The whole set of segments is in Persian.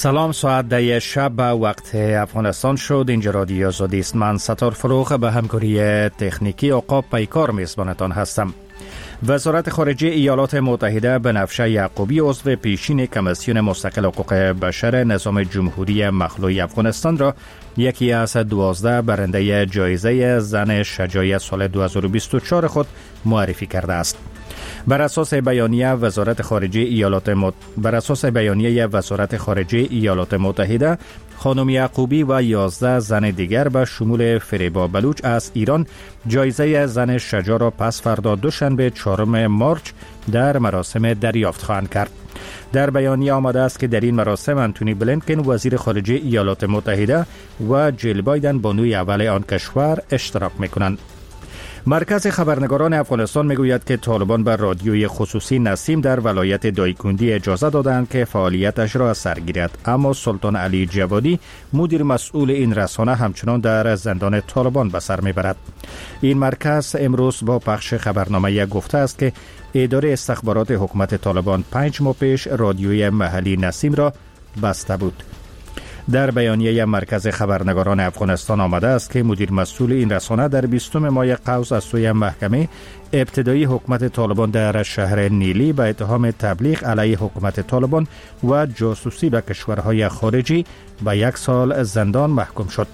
سلام، ساعت 10 شب به وقت افغانستان شد. اینجا رادیو آزادی است. من ستار فروغ به همکاری تکنیکی عقاب پیکار میزبانتان هستم. وزارت خارجه ایالات متحده بنفشه یعقوبی عضو پیشین کمیسیون مستقل حقوق بشر نظام جمهوری مخلوع افغانستان را یکی از 12 برنده جایزه زن شجاعت سال 2024 خود معرفی کرده است. بر اساس بیانیه وزارت خارجه ایالات متحده، خانم یعقوبی و 11 زن دیگر به شمول فریبا بلوچ از ایران جایزه زن شجاع را پس فردا دوشنبه 4 مارچ در مراسم دریافت خواهند کرد. در بیانیه آمده است که در این مراسم انتونی بلینکن وزیر خارجه ایالات متحده و جیل بایدن بانوی اول آن کشور اشتراک می‌کنند. مرکز خبرنگاران افغانستان میگوید که طالبان بر رادیوی خصوصی نسیم در ولایت دایکندی اجازه دادند که فعالیتش را از سر گیرد، اما سلطان علی جوادی مدیر مسئول این رسانه همچنان در زندان طالبان به سر میبرد. این مرکز امروز با پخش خبرنامه گفته است که اداره استخبارات حکومت طالبان 5 ماه پیش رادیوی محلی نسیم را بسته بود. در بیانیه مرکز خبرنگاران افغانستان آمده است که مدیر مسئول این رسانه در 20 ماه قوس از سوی محکمه ابتدایی حکومت طالبان در شهر نیلی به اتهام تبلیغ علیه حکومت طالبان و جاسوسی به کشورهای خارجی به 1 سال زندان محکوم شد.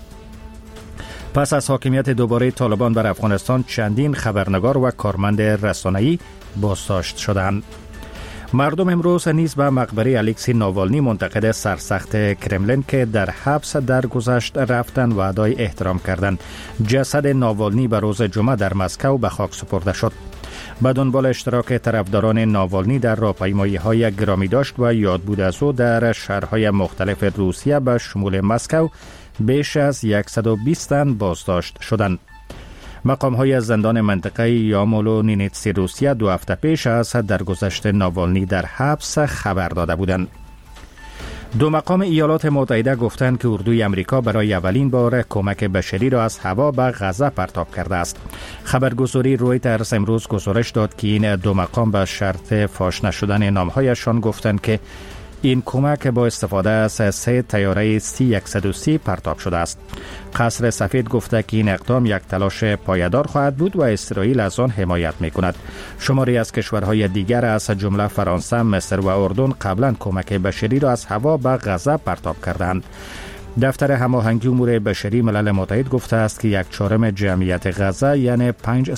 پس از حاکمیت دوباره طالبان بر افغانستان چندین خبرنگار و کارمند رسانه‌ای بازداشت شدند. مردم امروز نیز به مقبره الکسی ناوالنی منتقد سرسخت کرملین که در حبس درگذشت رفتن و ادای احترام کردند. جسد ناوالنی به روز جمعه در مسکو به خاک سپرده شد. به دنبال اشتراک طرفداران ناوالنی در راهپیمایی‌های گرامی داشت و یاد بود از او در شهرهای مختلف روسیه به شمول مسکو بیش از 120 تن بازداشت شدند. مقام‌های زندان منطقه یامولو نینیتسی روسیه 2 هفته پیش از درگذشت ناوالنی در حبس خبر داده بودند. 2 مقام ایالات متحده گفتند که اردوی امریکا برای اولین بار کمک بشری را از هوا به غزه پرتاب کرده است. خبرگزاری رویترز امروز گزارش داد که این 2 مقام به شرط فاش نشدن نام‌هایشان گفتند که این کمک با استفاده از 3 طیاره C-130 پرتاب شده است. قصر سفید گفته که این اقدام یک تلاش پایدار خواهد بود و اسرائیل از آن حمایت می‌کند. شماری از کشورهای دیگر از جمله فرانسه، مصر و اردن قبلا کمک بشری را از هوا به غزه پرتاب کردند. دفتر هماهنگی امور بشری ملل متحد گفته است که 1/4 جمعیت غزه یعنی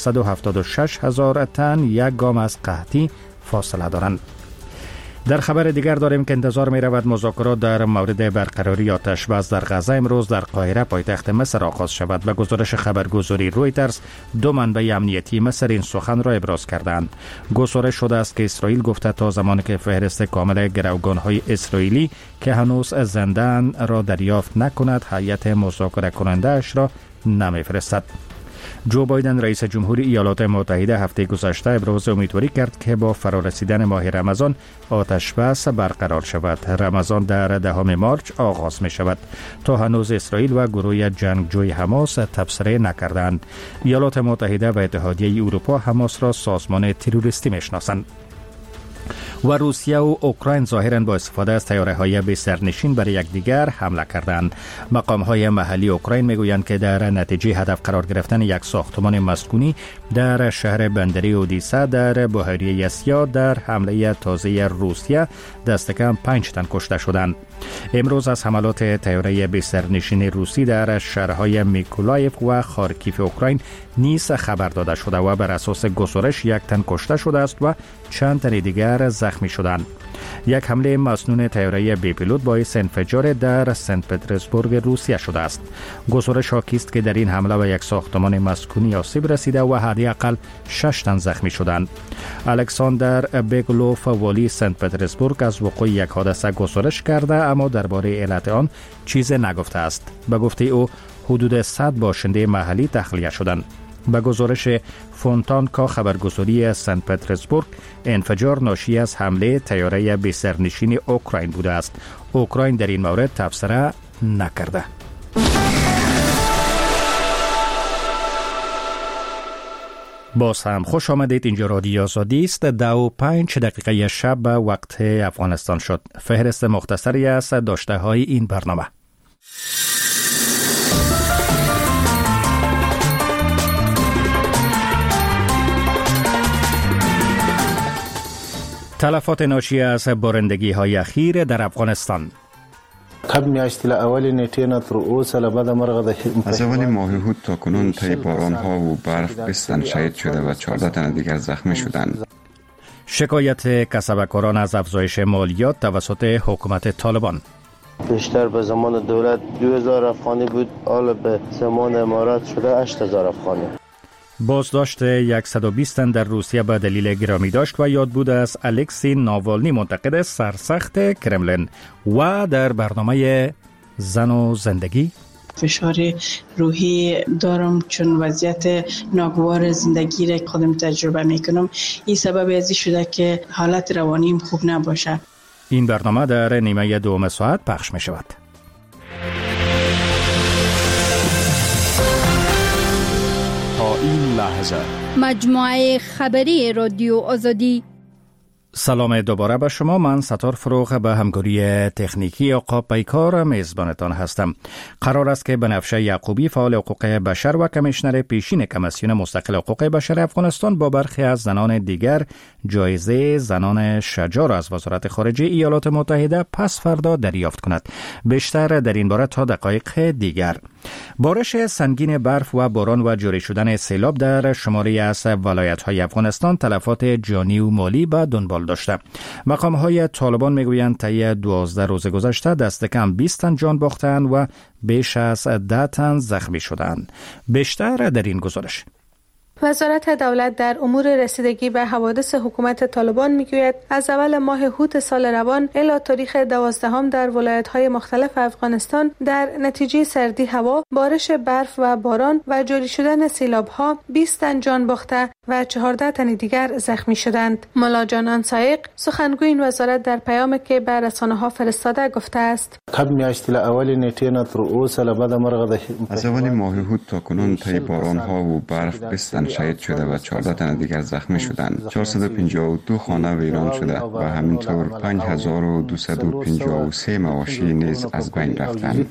576,000 تن یک گام از قحطی فاصله دارند. در خبر دیگر داریم که انتظار می رود مذاکرات در مورد برقراری آتش بس در غزه امروز در قاهره پایتخت مصر آغاز شود. به گزارش خبرگزاری رویترز 2 منبع امنیتی مصر این سخن را ابراز کردند. گزارش شده است که اسرائیل گفته تا زمانی که فهرست کامل گروگان‌های اسرائیلی که هنوز زنده‌اند را دریافت نکند، هیئت مذاکره کننده اش را نمی‌فرستد. جو بایدن رئیس جمهوری ایالات متحده هفته گذشته ابراز امیدواری کرد که با فرارسیدن ماه رمضان آتش بس برقرار شود. رمضان در 10 مارچ آغاز می شود. تا هنوز اسرائیل و گروه جنگجوی حماس تبصره نکردند. ایالات متحده و اتحادیه اروپا حماس را سازمان تروریستی می شناسند. و روسیه و اوکراین ظاهراً با استفاده از طیاره‌های بی سرنشین بر یکدیگر حمله کردند. مقام‌های محلی اوکراین میگویند که در نتیجه هدف قرار گرفتن یک ساختمان مسکونی در شهر بندری اودیسا در بحیره اسیا در حمله تازه روسیه دست کم 5 تن کشته شدند. امروز از حملات طیاره بی سرنشین روسی در شهرهای میکولایف و خارکیف اوکراین نیز خبر داده شده و بر اساس گزارش 1 تن کشته شده است و چند تن دیگر زخمی شدند. یک حمله مسنون طیاره بی پیلوت باعث انفجار در سنت پترزبورگ روسیه شده است. گزارش حاکی است که در این حمله به یک ساختمان مسکونی آسیب رسیده و حداقل 6 تن زخمی شدند. الکساندر بگلوف والی سنت پترزبورگ از وقوع یک حادثه گزارش کرده اما درباره علت آن چیزی نگفته است. به گفته او حدود 100 باشنده محلی تخلیه شدند. به گزارش فونتانکا خبرگزاری سنت پترزبورگ، انفجار ناشی از حمله طیاره بی سرنشین اوکراین بوده است. اوکراین در این مورد تبصره نکرده. باز هم خوش آمدید. اینجا رادیو آزادی است. 2:05 شب به وقت افغانستان شد. فهرست مختصری از داشته های این برنامه. تلفات ناشی از بارندگی های اخیر در افغانستان. از اول ماه هود تا کنون طی باران ها و برف 20 تن شهید شده و 14 تن دیگر زخمی شدند. شکایت کسبکاران از افزایش مالیات توسط حکومت طالبان. بیشتر به زمان دولت 2000 افغانی بود، حالا به زمان امارات شده 8000 افغانی. بازداشت 120 تن در روسیه به دلیل گرامی داشت و یادبود از الکسی ناوالنی منتقد سرسخت کرملین. و در برنامه زن و زندگی فشار روحی دارم چون وضعیت ناگوار زندگی را خودم تجربه میکنم. این سبب ازی شده که حالت روانیم خوب نباشه. این برنامه در نیمه دوم ساعت پخش می شود. تا این لحظه مجموعه خبری رادیو آزادی. سلام دوباره به شما. من ستار فروغ به همکاری تکنیکی آقا پیکار میزبانتان هستم. قرار است که بنفشه یعقوبی فعال حقوق بشر و کمیشنر پیشین کمیسیون مستقل حقوق بشر افغانستان با برخی از زنان دیگر جایزه زنان شجاع را از وزارت خارجه ایالات متحده پس فردا دریافت کند. بیشتر در این باره تا دقایق دیگر. بارش سنگین برف و باران و جاری شدن سیلاب در شماری از ولایت‌های افغانستان تلفات جانی و مالی به دنبال داشته. مقام‌های طالبان میگویند طی 12 روز گذشته دست کم 20 تن جان باختند و بیش از 10 تن زخمی شدند. بیشتر در این گزارش. وزارت دولت در امور رسیدگی به حوادث حکومت طالبان میگوید از اول ماه هود سال روان الی تاریخ 12 در ولایت‌های مختلف افغانستان در نتیجه سردی هوا، بارش برف و باران و جاری شدن سیلاب‌ها 20 تن جان باخته و 14 تن دیگر زخمی شدند. مولا جانان سایق سخنگوی این وزارت در پیامی که به رسانه‌ها فرستاده گفته است: از اول ماه هود تا کنون طی باران ها و برف 20 تن شهید شده و 14 تن دیگر زخمی شدند. 452 خانه ویران شده و همینطور 5253 مواشی نیز از بین رفتند.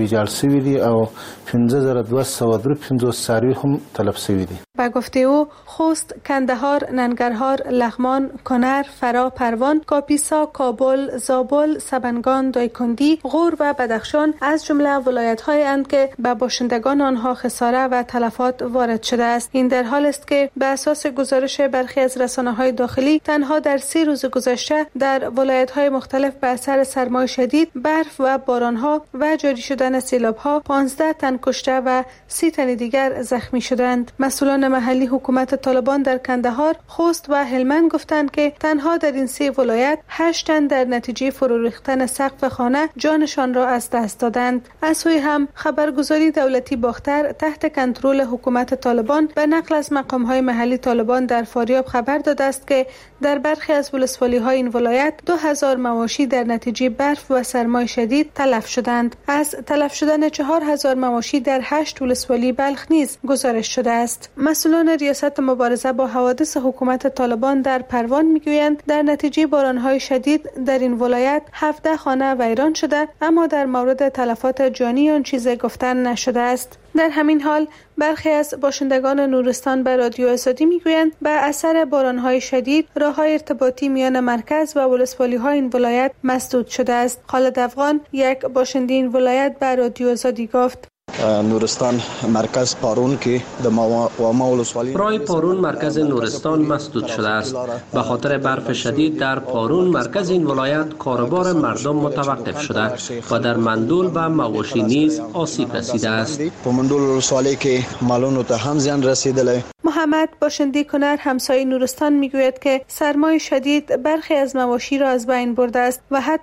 به گفته او خوست، کندهار، ننگرهار، لغمان، کنر، فرا، پروان، کاپیسا، کابل، زابل، سبنگان، دایکندی، غور و بدخشان از جمله ولایت‌هایی اند که به باشندگان آنها خساره و تلفات وارد شده است. این در حال است که به اساس گزارش برخی از رسانه‌های داخلی تنها در 3 روز گذشته در ولایت‌های مختلف به اثر سرمای شدید، برف و باران‌ها و جاری شدن سیلاب‌ها 15 تن کشته و 30 تن دیگر زخمی شدند. مسئولان محلی حکومت طالبان در کندهار، خوست و هلمند گفتند که تنها در این 3 ولایت 8 تن در نتیجه فرو ریختن سقف خانه جانشان را از دست دادند. از سوی هم خبرگزاری دولتی باختر تحت کنترل حکومت طالبان به نقل از مقام‌های محلی طالبان در فاریاب خبر داده است که در برخی از ولسوالی‌های این ولایت 2000 مواشی در نتیجه برف و سرمای شدید تلف شدند. از تلف شدن 4000 مواشی در 8 ولسوالی بلخ نیز گزارش شده است. مسئولان ریاست مبارزه با حوادث حکومت طالبان در پروان میگویند در نتیجه باران‌های شدید در این ولایت 17 خانه ویران شده، اما در مورد تلفات جانی آن چیزی گفتن نشده است. در همین حال برخی از باشندگان نورستان به رادیو آزادی میگویند به اثر باران‌های شدید راه‌های ارتباطی میان مرکز و ولسوالی‌های این ولایت مسدود شده است. خالد افغان، یک باشنده این ولایت، به رادیو آزادی گفت: نورستان مرکز پارون که راه پارون مرکز نورستان مسدود شده است. به خاطر برف شدید در پارون مرکز این ولایت کاروبار مردم متوقف شده و در مندول و مواشی نیز آسیب رسیده است. مندول ولسوالی که مالونو ته هم زیان رسیدله. محمد باشنده کنر همسایه نورستان میگوید که سرمای شدید برخی از مواشی را از بین برده است و حتی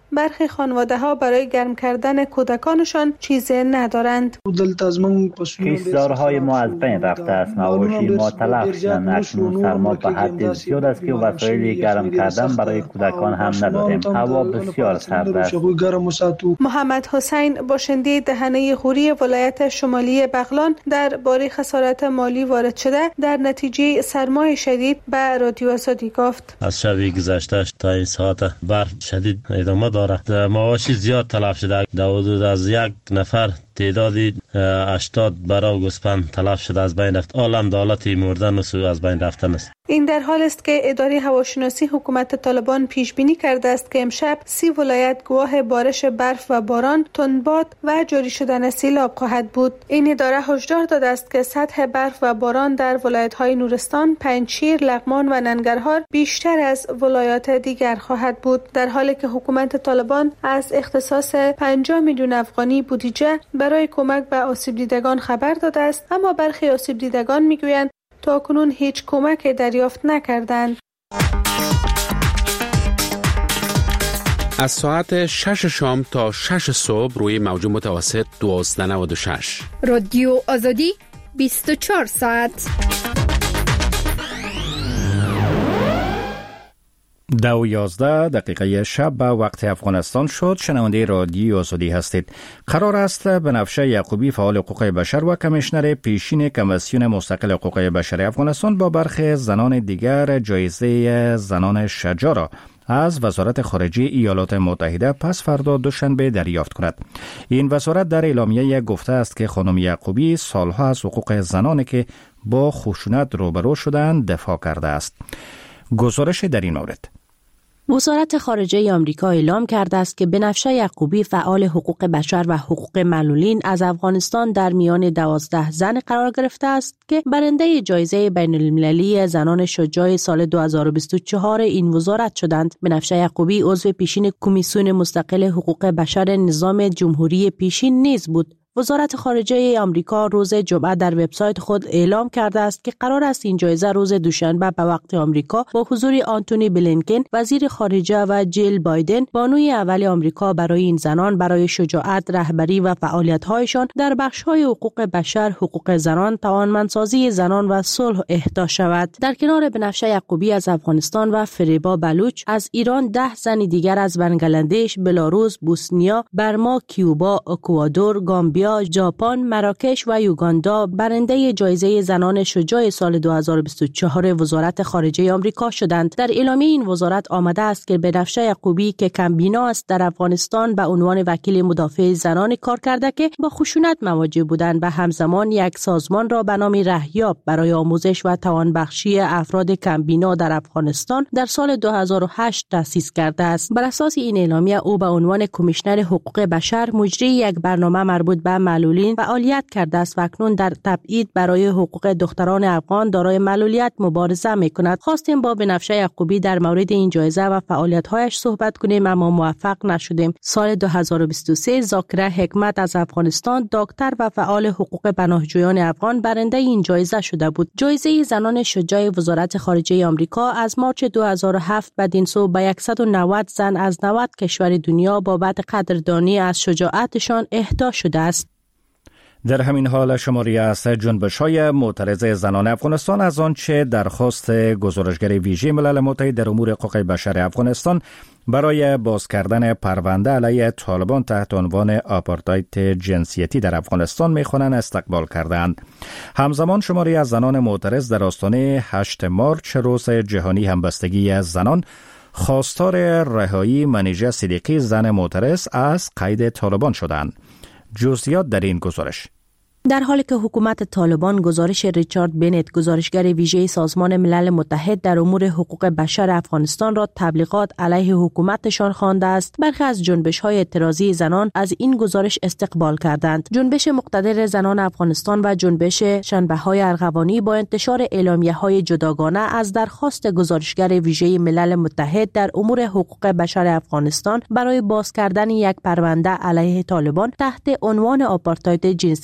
برخی خانواده‌ها برای گرم کردن کودکانشان چیزی ندارند. کشتزارهای ما از بین رفته است، مواشی ما تلف شدند. اکنون سرما به حد زیاد است که وسایل گرم کردن برای کودکان هم نداریم. هوا بسیار سرد است. محمد حسین باشنده دهنه غوری ولایت شمالی بغلان درباره خسارت مالی وارد شده در نتیجه سرمای شدید به رادیو آزادی گفت: از شب گذشته تا این ساعت برف شدید ادامه دارد. مواشی زیاد تلف شده. حدود از یک نفر تعدادی 80 برای گوسفند تلف شده از بین رفت. عالم دولت مردن و از بین رفتن است. این در حال است که اداره هواشناسی حکومت طالبان پیش بینی کرده است که امشب 30 ولایت گواه بارش برف و باران، تندباد و جاری شدن سیلاب خواهد بود. این اداره هشدار داده است که سطح برف و باران در ولایت‌های نورستان، پنجشیر، لغمان و ننگرهار بیشتر از ولایات دیگر خواهد بود، در حالی که حکومت طالبان از اختصاص 50 میلیون افغانی بودجه برای کمک به آسیب دیدگان خبر داده است، اما برخی آسیب دیدگان میگویند تاکنون هیچ کمک دریافت نکردند. از ساعت 6 شام تا 6 صبح روی موج متوسط 1296 رادیو آزادی 24 ساعت. 2:11 شب به وقت افغانستان شد. شنونده رادیو آزادی هستید. قرار است بنفشه یعقوبی فعال حقوق بشر و کمیشنر پیشین کمیسیون مستقل حقوق بشر افغانستان با برخی زنان دیگر جایزه زنان شجاع را از وزارت خارجه ایالات متحده پس فردا دوشنبه دریافت کند. این وزارت در اعلامیه گفته است که خانم یعقوبی سالها از حقوق زنانی که با خشونت روبرو شدند دفاع کرده است. گزارش در این مورد: وزارت خارجه آمریکا اعلام کرده است که بنفشه یعقوبی فعال حقوق بشر و حقوق معلولین از افغانستان در میان 12 زن قرار گرفته است که برنده جایزه بین المللی زنان شجاع سال 2024 این وزارت شدند. بنفشه یعقوبی عضو پیشین کمیسیون مستقل حقوق بشر نظام جمهوری پیشین نیز بود. وزارت خارجه آمریکا روز جمعه در وبسایت خود اعلام کرده است که قرار است این جایزه روز دوشنبه به وقت آمریکا با حضور آنتونی بلینکن وزیر خارجه و جیل بایدن بانوی اول آمریکا برای این زنان برای شجاعت، رهبری و فعالیت‌هایشان در بخش‌های حقوق بشر، حقوق زنان، توانمندسازی زنان و صلح اهدا شود. در کنار بنفشه یعقوبی از افغانستان و فریبا بلوچ از ایران 10 زن دیگر از بنگلادش، بلاروس، بوسنیا، برما، کیوبا، اکوادور، گامبیا، ژاپن، مراکش و یوگاندا برنده جایزه زنان شجاع سال 2024 وزارت خارجه آمریکا شدند. در اعلامیه این وزارت آمده است که بنفشه یعقوبی که کمبینا است در افغانستان به عنوان وکیل مدافع زنان کار کرده که با خشونت مواجه بودند و همزمان یک سازمان را به نام رهیاب برای آموزش و توانبخشی افراد کمبینا در افغانستان در سال 2008 تأسیس کرده است. بر اساس این اعلامیه او به عنوان کمیشنر حقوق بشر مجری یک برنامه مربوط به معلولین فعالیت کرده است و اکنون در تبعید برای حقوق دختران افغان دارای معلولیت مبارزه می‌کند. خواستیم با بنفشه یعقوبی در مورد این جایزه و فعالیت‌هایش صحبت کنیم اما موفق نشدیم. سال 2023 ذاکره حکمت از افغانستان دکتر و فعال حقوق پناهجویان افغان برنده این جایزه شده بود. جایزه زنان شجاع وزارت خارجه آمریکا از مارچ 2007 بدین سو به 190 زن از 90 کشور دنیا بابت قدردانی از شجاعتشان اهدا شده است. در همین حال شماری از جنبش‌های معترض زنان افغانستان از آنچه درخواست گزارشگر ویژه ملل متحد در امور حقوق بشر افغانستان برای باز کردن پرونده علیه طالبان تحت عنوان آپارتاید جنسیتی در افغانستان می‌خوانند استقبال کردند. همزمان شماری از زنان معترض در آستانه 8 مارچ روز جهانی همبستگی زنان خواستار رهایی منیژه صدیقی زن معترض از قید طالبان شدند. جزئیات در این گزارش: در حالی که حکومت طالبان گزارش ریچارد بنت گزارشگر ویژه سازمان ملل متحد در امور حقوق بشر افغانستان را تبلیغات علیه حکومتشان خوانده است، برخی از جنبش‌های اعتراضی زنان از این گزارش استقبال کردند. جنبش مقتدر زنان افغانستان و جنبش شنبه‌های ارغوانی با انتشار اعلامیه‌های جداگانه از درخواست گزارشگر ویژه ملل متحد در امور حقوق بشر افغانستان برای باز کردن یک پرونده علیه طالبان تحت عنوان آپارتاید جنسیتی در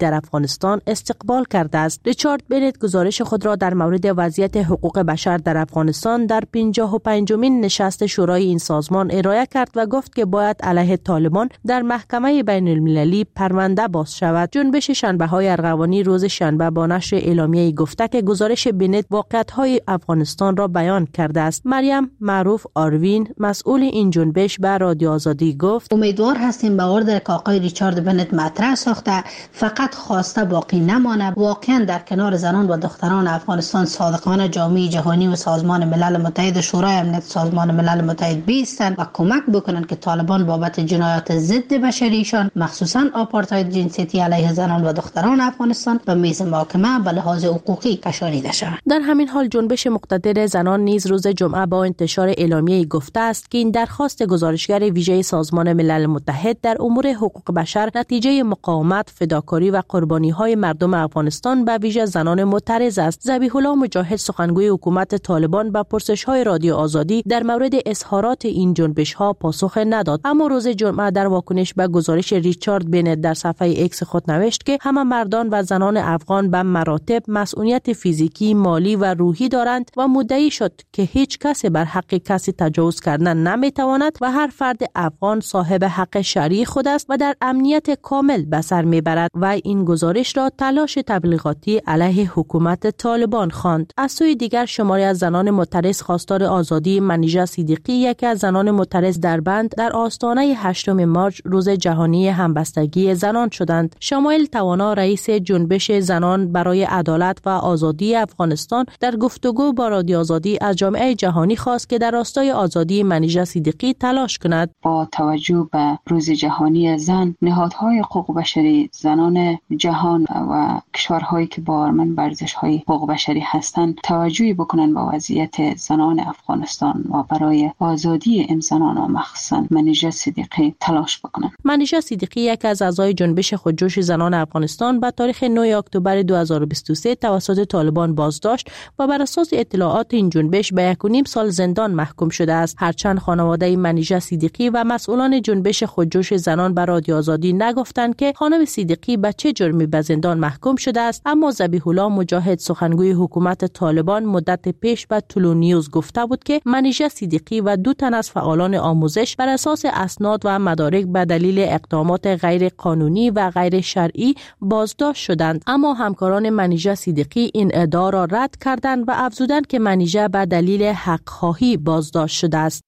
در افغانستان استقبال کرده است. ریچارد بنت گزارش خود را در مورد وضعیت حقوق بشر در افغانستان در 55مین نشست شورای این سازمان ارائه کرد و گفت که باید علیه طالبان در محکمه بین المللی پرونده باز شود. جنبش شنبه‌های ارغوانی روز شنبه با نشر اعلامیه‌ای گفته که گزارش بنت واقعیت‌های افغانستان را بیان کرده است. مریم معروف آروین مسئول این جنبش به رادیو آزادی گفت: امیدوار هستیم به اوردر که آقای ریچارد بنت مطرح ساخته فقط خواسته باقی نمانه، واقعا در کنار زنان و دختران افغانستان صادقانه جامعه جهانی و سازمان ملل متحد و شورای امنیت سازمان ملل متحد بیستند و کمک بکنند که طالبان بابت جنایات ضد بشریشان مخصوصا آپارتاید جنسیتی علیه زنان و دختران افغانستان به میز محاکمه به لحاظ حقوقی کشانیده شود. در همین حال جنبش مقتدر زنان نیز روز جمعه با انتشار اعلامیه‌ای گفته است که این درخواست گزارشگر ویژه سازمان ملل متحد در امور حقوق بشر نتیجه مقاومت، فداکاری و قربانی‌های مردم افغانستان به ویژه زنان معترض است. ذبیح الله مجاهد سخنگوی حکومت طالبان به پرسش‌های رادیو آزادی در مورد اظهارات این جنبش‌ها پاسخ نداد، اما روز جمعه در واکنش به گزارش ریچارد بنت در صفحه ایکس خود نوشت که همه مردان و زنان افغان به مراتب مسئولیت فیزیکی، مالی و روحی دارند و مدعی شد که هیچ کسی بر حق کسی تجاوز کردن نمیتواند و هر فرد افغان صاحب حق شرعی خود است و در امنیت کامل به سر میبرد و این گزارش را تلاش تبلیغاتی علیه حکومت طالبان خواند. از سوی دیگر شماری از زنان معترض خواستار آزادی منیژه صدیقی، یکی از زنان معترض در بند، در آستانه 8 مارچ روز جهانی همبستگی زنان شدند. شمایل توانا رئیس جنبش زنان برای عدالت و آزادی افغانستان در گفتگو با رادیو آزادی از جامعه جهانی خواست که در راستای آزادی منیژه صدیقی تلاش کند. با توجه به روز جهانی زن، نهادهای حقوق بشری زنان جهان و کشورهایی که بارمن بر ارزش‌های حقوق بشری هستند توجهی بکنند به وضعیت زنان افغانستان و برای آزادی این زنان و مخصوصا منیژه صدیقی تلاش بکنند. منیژه صدیقی یک از اعضای جنبش خودجوش زنان افغانستان به تاریخ 9 اکتبر 2023 توسط طالبان بازداشت و بر اساس اطلاعات این جنبش به 1.5 سال زندان محکوم شده است. هرچند خانواده منیژه صدیقی و مسئولان جنبش خودجوش زنان به رادیو آزادی نگفتند که خانم صدیقی به چه جرمی به زندان محکوم شده است، اما ذبیح الله مجاهد سخنگوی حکومت طالبان مدت پیش به طلوع نیوز گفته بود که منیژه صدیقی و 2 تن از فعالان آموزش بر اساس اسناد و مدارک به دلیل اقدامات غیر قانونی و غیر شرعی بازداشت شدند، اما همکاران منیژه صدیقی این ادعا را رد کردند و افزودند که منیژه به دلیل حق‌خواهی بازداشت شده است.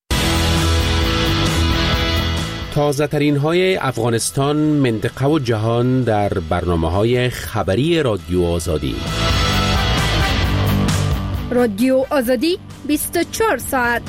تازه ترین های افغانستان، منطقه و جهان در برنامه‌های خبری رادیو آزادی. رادیو آزادی 24 ساعت.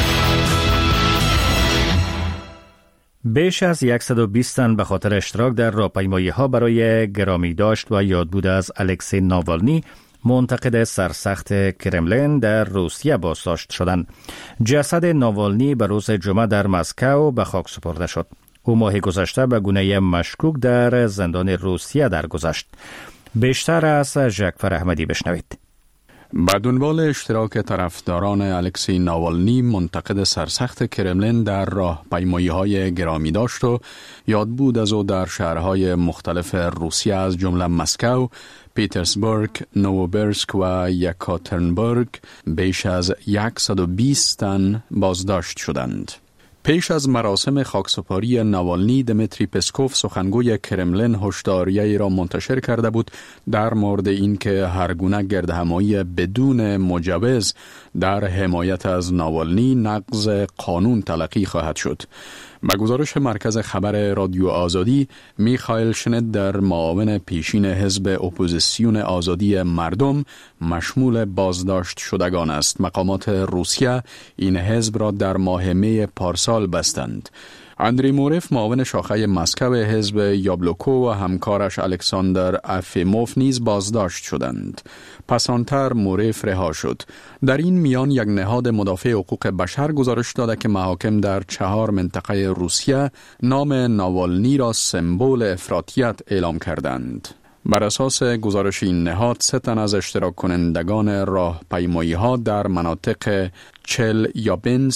بیش از 120 تن به خاطر اشتراک در راهپیمایی‌ها برای گرامی داشت و یادبود از الکسی ناوالنی، منتقد سرسخت کرملین، در روسیه بازداشت شدند. جسد ناوالنی به روز جمعه در مسکو به خاک سپرده شد. او ماه گذشته به گونه مشکوک در زندان روسیه درگذشت. بیشتر از ژکفر احمدی بشنوید. به دنبال اشتراک طرفداران الکسی ناوالنی، منتقد سرسخت کرملین در راهپیمایی‌های گرامی داشت و یادبود از او در شهرهای مختلف روسیه از جمله مسکو، پیترزبورگ، نووبرسک و یکاترینبورگ بیش از 120 تن بازداشت شدند. پیش از مراسم خاکسپاری ناوالنی، دمیتری پسکوف سخنگوی کرملین هشداریه‌ای را منتشر کرده بود در مورد اینکه هرگونه گردهمایی بدون مجوز در حمایت از ناوالنی نقض قانون تلقی خواهد شد. به گزارش مرکز خبر رادیو آزادی، میخائیل شنیدر، معاون پیشین حزب اپوزیسیون آزادی مردم، مشمول بازداشت شدگان است. مقامات روسیه این حزب را در ماه می پارسال بستند. اندری موریف، معاون شاخه مسکو حزب یابلوکو، و همکارش الکساندر افیموف نیز بازداشت شدند. پسانتر موریف رها شد. در این میان یک نهاد مدافع حقوق بشر گزارش داده که محاکم در 4 منطقه روسیه نام ناوالنی را سمبل افراطیت اعلام کردند. بر اساس گزارش این نهاد، 3 تن از اشتراک کنندگان راهپیمایی‌ها در مناطق چلیابینسک،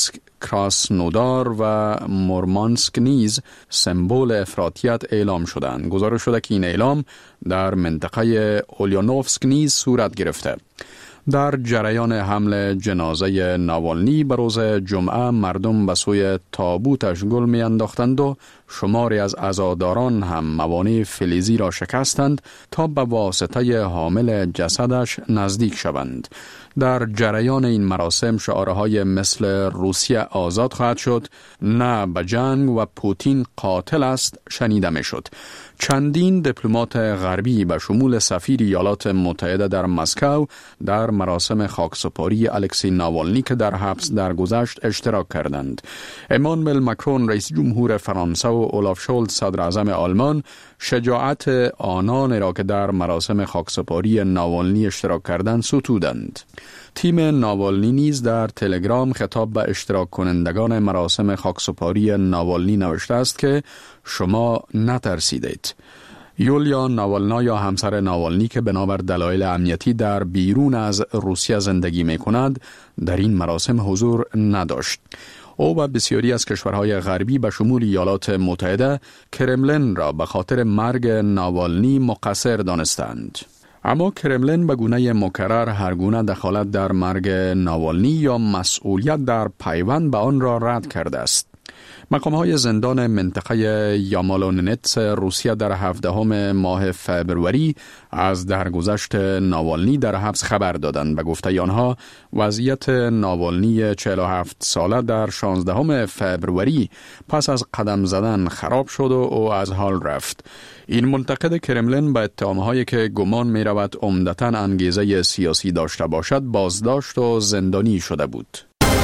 کراسنودار و مورمانسک نیز سمبل افراطیت اعلام شدند. گزارش شده که این اعلام در منطقه اولیانوفسک نیز صورت گرفته. در جریان حمل جنازه ناوالنی به روز جمعه مردم به سوی تابوتش گل می انداختند و شماری از عزاداران هم موانع فلزی را شکستند تا به واسطه حامل جسدش نزدیک شوند. در جریان این مراسم شعارهای مثل روسیه آزاد خواهد شد، نه به جنگ و پوتین قاتل است شنیده می شد. چندین دیپلمات غربی به شمول سفیر ایالات متحده در مسکو در مراسم خاکسپاری الکسی ناوالنی که در حبس درگذشت اشتراک کردند. امانوئل ماکرون رئیس جمهور فرانسه و اولاف شولز صدر اعظم آلمان شجاعت آنان را که در مراسم خاکسپاری ناوالنی اشتراک کردند ستودند. تیم ناوالنی نیز در تلگرام خطاب به اشتراک کنندگان مراسم خاکسپاری ناوالنی نوشته است که شما نترسیدید. یولیا ناوالنا یا همسر ناوالنی که بنابر دلایل امنیتی در بیرون از روسیه زندگی می کند در این مراسم حضور نداشت. او و بسیاری از کشورهای غربی به شمول ایالات متحده کرملین را به خاطر مرگ ناوالنی مقصر دانستند. اما کرملین به گونه مکرر هر گونه دخالت در مرگ ناوالنی یا مسئولیت در پیوند به آن را رد کرده است. مقام‌های زندان منطقه یامالوننتس روسیه در 17 ماه فبروری از درگذشت ناوالنی در حبس خبر دادند. به گفته آنها وضعیت ناوالنی 47 ساله در 16 فبروری پس از قدم زدن خراب شد و او از حال رفت. این منتقد کرملین به اتهام‌هایی که گمان می‌رود عمدتاً انگیزه سیاسی داشته باشد بازداشت و زندانی شده بود.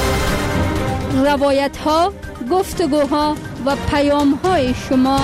روایت ها، گفتگوها و پیام های شما.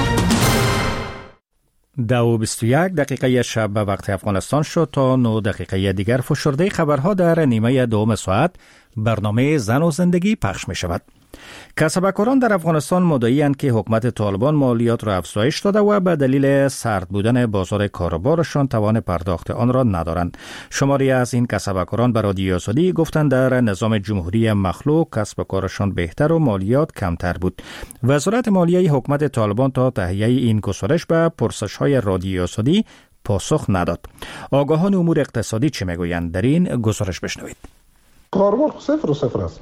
2:21 شب به وقت افغانستان شد تا 9 دقیقه دیگر فشرده خبرها در نیمه دوم ساعت برنامه زن و زندگی پخش می شود. کسبکاران در افغانستان مدعی‌اند که حکومت طالبان مالیات را افزایش داده و به دلیل سرد بودن بازار کاروبارشان توان پرداخت آن را ندارند. شماری از این کسبکاران به رادیو آزادی گفتند در نظام جمهوری مخلوق کسب و کارشان بهتر و مالیات کمتر بود. وزارت مالیه حکومت طالبان تا تهیه این گزارش به پرسش‌های رادیو آزادی پاسخ نداد. آگاهان امور اقتصادی چه میگویند؟ در این گزارش بشنوید. کاروبار صفر است.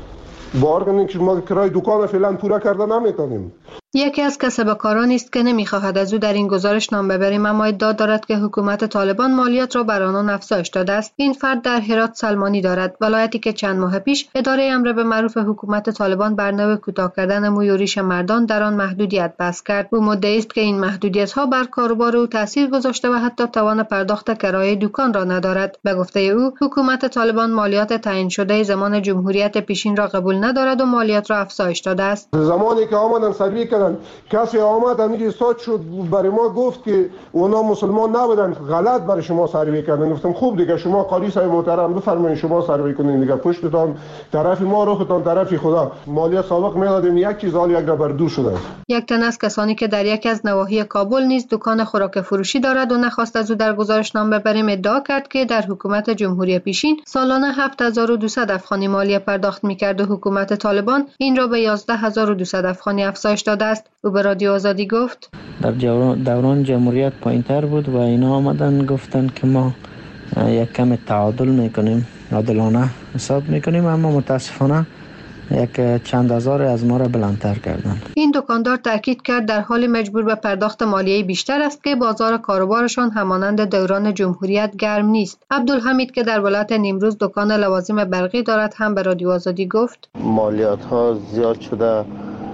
با ارگانی که ما کرای دکان فعلا پورا کرده نمیتونیم. یکی از کسبکارانی است که نمیخواهد از او در این گزارش نام ببریم، اما ادعا دارد که حکومت طالبان مالیات را بر آنان افزایش داده است. این فرد در هرات سلمانی دارد، ولایتی که چند ماه پیش اداره امر به معروف حکومت طالبان بر نوع کوتاه کردن موی و ریش مردان در آن محدودیت بس کرد. او مدعی است که این محدودیت‌ها بر کاروبار او تاثیر گذاشته و حتی توان پرداخت کرایه دکان را ندارد. به گفته او حکومت طالبان مالیات تعیین شده زمان جمهوریت پیشین را قبول ندارد و مالیات را افزایش داده است. زمانی که آمدن سروی کردن کسی آمد همینجوری استاد شد برای ما گفت که اونا مسلمان نبودن، غلط برای شما سروی کردن. گفتم خوب دیگه شما قاضی صاحب محترم بفرمایید شما سروی کنین دیگه، پشتتان طرف ما روختان طرف خدا. مالیات سابق میدادیم یک چیز حال یک بر دو شده. یک تن از کسانی که در یک از نواحی کابل نیز دکان خوراک فروشی دارد و نخواست از او در گزارش نام ببریم ادعا کرد که در حکومت جمهوری پیشین سالانه 7200 افغانی مالیه پرداخت می‌کرد و حکومت طالبان این را به 11200 افغانی افزایش داده است. او به رادیو آزادی گفت در دوران جمهوریت پایین‌تر بود و اینا آمدن گفتن که ما یک کم تعادل میکنیم، عادلانه حساب میکنیم، اما متاسفانه یک چند هزار از ما را بلندتر کردن. این دکاندار تاکید کرد در حال مجبور به پرداخت مالیه بیشتر است که بازار کاروبارشان همانند دوران جمهوریت گرم نیست. عبدالحمید که در ولایت نیمروز دکان لوازم برقی دارد هم به رادیو آزادی گفت مالیات ها زیاد شده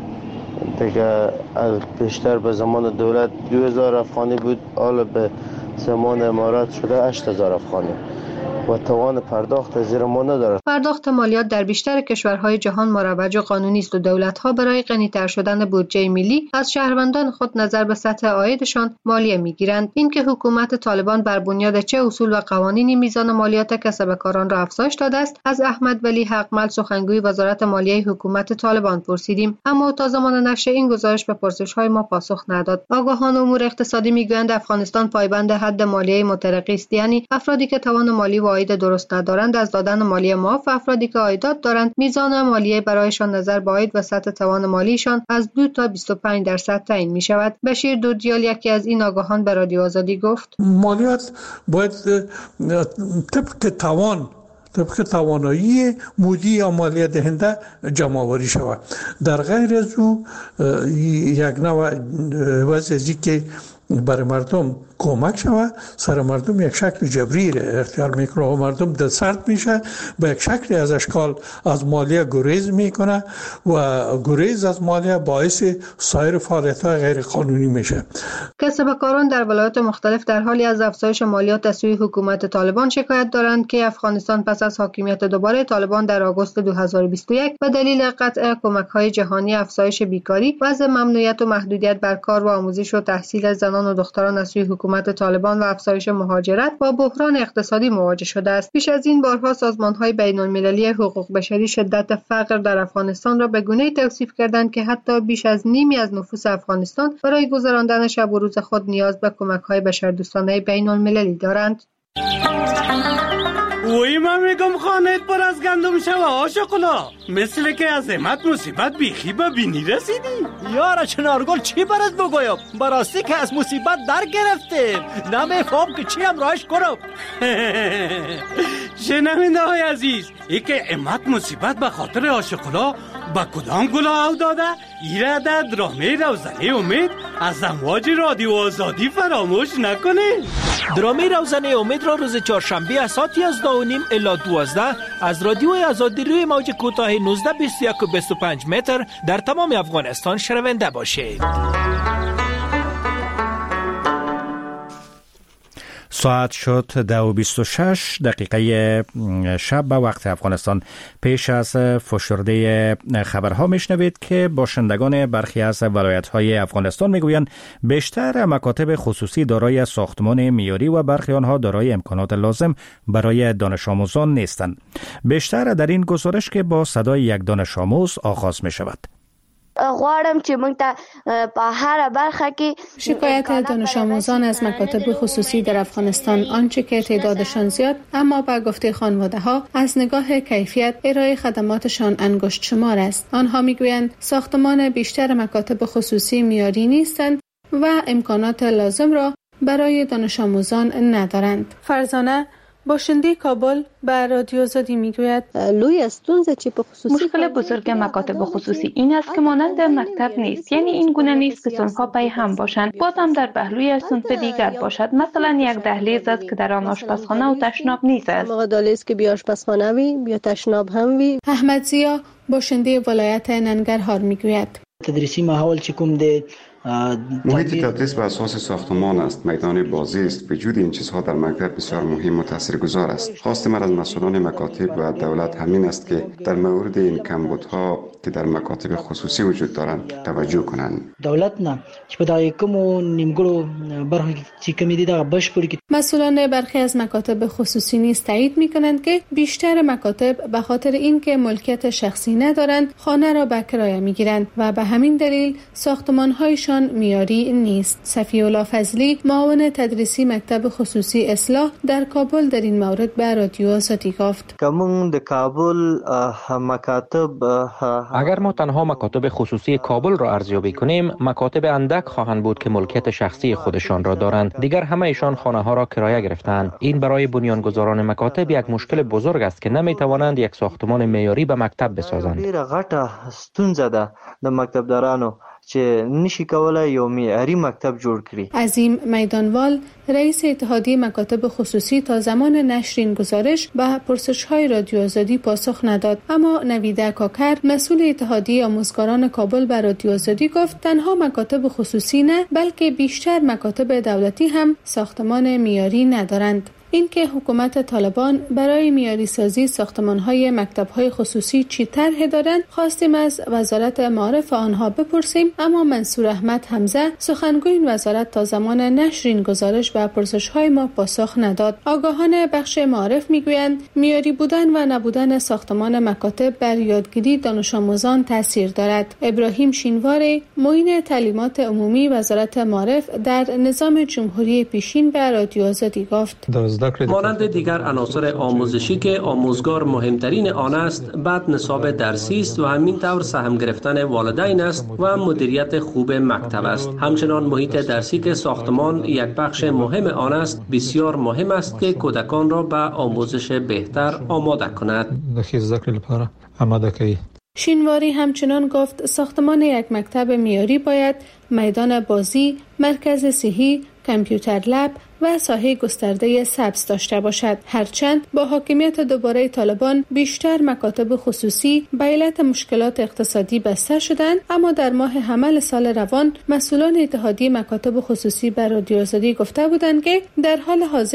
دیگه، بیشتر به زمان دولت 2000 افغانی بود، حالا به زمان امارات شده 8000 افغانی و توان پرداخت زیر ما ندارد. پرداخت مالیات در بیشتر کشورهای جهان مروج و قانونی است و دولت‌ها برای غنی‌تر شدن بودجه ملی از شهروندان خود نظر به سطح عایدشان مالیه می‌گیرند. اینکه حکومت طالبان بر بنیاد چه اصول و قوانینی میزان مالیات کسبکاران را افزایش داده است از احمد ولی حقمل سخنگوی وزارت مالیه حکومت طالبان پرسیدیم، اما تا زمان نشر این گزارش به پرسش‌های ما پاسخ نداد. آگاهان امور اقتصادی می‌گویند افغانستان پایبند حد مالیه مترقی است، یعنی افرادی که توان مالی عواید درست ندارند از دادن مالیه معاف و افرادی که عایدات دارند میزان مالیه برایشان نظر به عاید و سطح توان مالیشان از 2 تا 25% تعیین می شود. بشیر دودیال یکی از این آگاهان به رادیو آزادی گفت مالیات باید طبق توانایی مودی یا مالیه دهنده جمع آوری شود. در غیر از او یک نوع وضعی که برای مردم کمک شود، سر مردم یک شکل جبری اختیار میکنه و مردم دل سرد میشه، به یک شکلی از اشکال از مالیه گریز میکنه و گریز از مالیه باعث سایر فعالیت‌های غیر قانونی میشه. کسبکاران در ولایات مختلف در حالی از افزایش مالیات از سوی حکومت طالبان شکایت دارند که افغانستان پس از حاکمیت دوباره طالبان در آگوست 2021 به دلیل قطع کمک‌های جهانی، افزایش بیکاری، وضع ممنوعیت و محدودیت بر کار و آموزش و تحصیل زنان و دختران از سوی حکومت طالبان و افزایش مهاجرت با بحران اقتصادی مواجه شده است. پیش از این بارها سازمان‌های بین‌المللی حقوق بشری شدت فقر در افغانستان را به گونه‌ای توصیف کردند که حتی بیش از نیمی از نفوس افغانستان برای گذراندن شب و روز خود نیاز به کمک‌های بشردوستانه بین‌المللی دارند. وی من میگم خانهت پر از گندم شوه آشقلا، مثل که از امت مصیبت بیخی به بینی رسیدی. یارا چنارگل چی برات بگویم؟ براستی که از مصیبت در گرفتیم، نمیفهم که چی هم راش کنم. شنونده های عزیز، ای که امت مصیبت به خاطر آشقلا با کدام گلا او داده؟ ایره در درامه روزنه امید از امواج رادیو آزادی فراموش نکنه. درامه روزنه امید را روز چهارشنبه از ساعت 11:30 الی 12 از رادیو آزادی روی موج کوتاه 19 21 و 25 متر در تمام افغانستان شنونده باشید. ساعت شد 2:26 دقیقه شب به وقت افغانستان. پیش از فشرده خبرها میشنوید که باشندگان برخی از ولایت‌های افغانستان میگویند بیشتر مکاتب خصوصی دارای ساختمان معیاری و برخی آنها دارای امکانات لازم برای دانش آموزان نیستند. بیشتر در این گزارش که با صدای یک دانش آموز آغاز می شود. غواړم چې موږ ته په هر برخه کې شکایت دانش آموزان از مکاتب خصوصی در افغانستان آنچه که تعدادشان زیاد اما به گفته خانواده‌ها از نگاه کیفیت ارائه خدماتشان انگشت شمار است. آنها میگویند ساختمان بیشتر مکاتب خصوصی معیاری نیستند و امکانات لازم را برای دانش آموزان ندارند. فرزانه باشنده کابل به رادیو آزادی میگوید مشکل بزرگ مکاتب خصوصی این است که مانند مکتب نیست، یعنی این گونه نیست که صنف‌ها پای هم باشند، باز هم در پهلوی صنف دیگر باشد. مثلا یک دهلیز است که در آن آشپزخانه و تشناب نیست است. دهلیز که بیا آشپزخانه وی بیا تشناب هم وی. احمد زیا باشنده ولایت ننگرهار میگوید تدریسی ماحول چې کوم دی محیط تدریس بر اساس ساختمان است، میدان بازی است. وجود این چیزها در مکتب بسیار مهم و تاثیرگذار است. خواست من از مسئولان مکاتب و دولت همین است که در مورد این کمبودها که در مکاتب خصوصی وجود دارند توجه کنند. دولت نه چې په دای کوم نیمګړو برخو چې کمی دي دا بشپړ کی. مسئولان برخی از مکاتب خصوصی نیز تایید می‌کنند که بیشتر مکاتب به خاطر اینکه ملکیت شخصی ندارند خانه را به کرایه می‌گیرند و به همین دلیل ساختمان‌هایشان معیاری نیست. صفی الله فضلی معاون تدریسی مکتب خصوصی اصلاح در کابل در این مورد به رادیو آزادی گفت کمون در کابل مکاتب اگر ما تنها مکاتب خصوصی کابل را ارزیابی کنیم، مکاتب اندک خواهند بود که ملکیت شخصی خودشان را دارند. دیگر همه ایشان خانه ها را کرایه گرفتند. این برای بنیانگذاران مکاتب یک مشکل بزرگ است که نمی توانند یک ساختمان معیاری به مکتب بسازند. ډیره غټه ستونزه ده د مکتبدارانو چې نشي کولای یو معیاري مکتب جوړ کړي. عظیم میدانوال رئیس اتحادیه مکاتب خصوصی تا زمان نشر این گزارش به پرسش‌های رادیو آزادی پاسخ نداد، اما نویده کاکر مسئول اتحادیه آموزگاران کابل به رادیو آزادی گفت تنها مکاتب خصوصی نه بلکه بیشتر مکاتب دولتی هم ساختمان معیاری ندارند. اینکه حکومت طالبان برای معیاری سازی ساختمان‌های مکتب‌های خصوصی چی طرح دارند خواستیم از وزارت معارف آنها بپرسیم، اما منصور احمد حمزه سخنگوی این وزارت تا زمان نشر این گزارش به پرسش‌های ما پاسخ نداد. آگاهان بخش معارف میگویند معیاری بودن و نبودن ساختمان مکاتب بر یادگیری دانش آموزان تاثیر دارد. ابراهیم شینوار معین تعلیمات عمومی وزارت معارف در نظام جمهوری پیشین به رادیو آزادی گفت مانند دیگر عناصر آموزشی که آموزگار مهمترین آن است، بعد نصاب درسی است و همین طور سهم گرفتن والدین است و مدیریت خوب مکتب است. همچنان محیط درسی که ساختمان یک بخش مهم آن است، بسیار مهم است که کودکان را به آموزش بهتر آماده کند. شینواری همچنان گفت ساختمان یک مکتب معیاری باید میدان بازی، مرکز صحی، کامپیوتر لب و ساحه گسترده سبز داشته باشد. هرچند با حاکمیت دوباره طالبان بیشتر مکاتب خصوصی به علت مشکلات اقتصادی بسته شدند، اما در ماه حمل سال روان مسئولان اتحادیه مکاتب خصوصی به رادیو آزادی گفته بودند که در حال حاضر